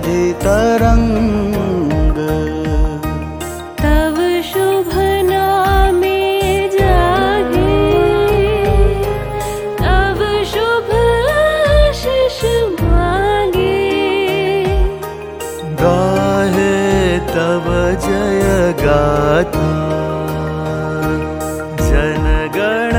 जलधि तरंग। तव शुभ नामे जागे, तव शुभ आशीष मांगे। गाहे तव जय गाथा, जनगण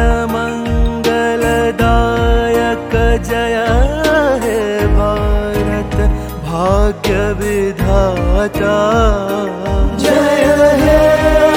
मंगलदायक जय हे भारत भाग्य विधाता। जय हे